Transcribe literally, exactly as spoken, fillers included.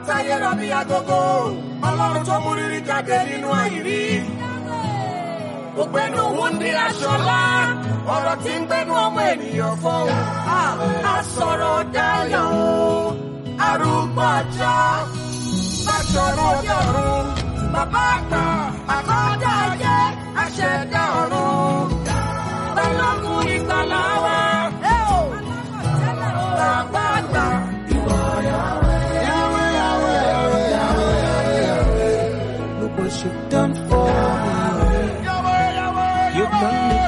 táyé rọ bí agogo ọlọ́run tó mú rírí jáde nínú àìrí ògbẹ́nu wúndí aṣọlá ọ̀rọ̀ tí ń gbẹ́nu ọmọ ènìyàn fún àsọ̀rọ̀ dayọ̀ arúgbó ọjọ́ bàṣọ̀rọ̀ ọjọ́rùn bàbá àgbà àkọ́dá ayé àṣẹ̀dá ọ̀run balógun ìgbàlà wa bàbá àgbà ìwọ Yahweh Yahweh Yahweh Yahweh. Look what you've done for me. You've done me